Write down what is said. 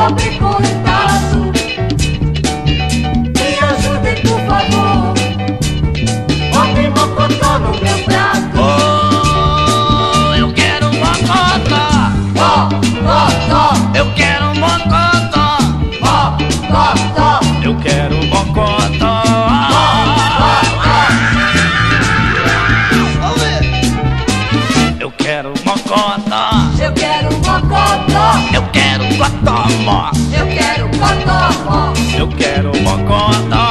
pobre coitado. Me ajudem, por favor. Bote mocotó no meu prato. Oh, eu quero mocotó. Mocotó, Eu quero mocotó. mocotó, Eu quero mocotó. Eu quero mocotó. eu quero mocotó, Eu quero cotomó. eu quero cotó, Eu quero mocotó.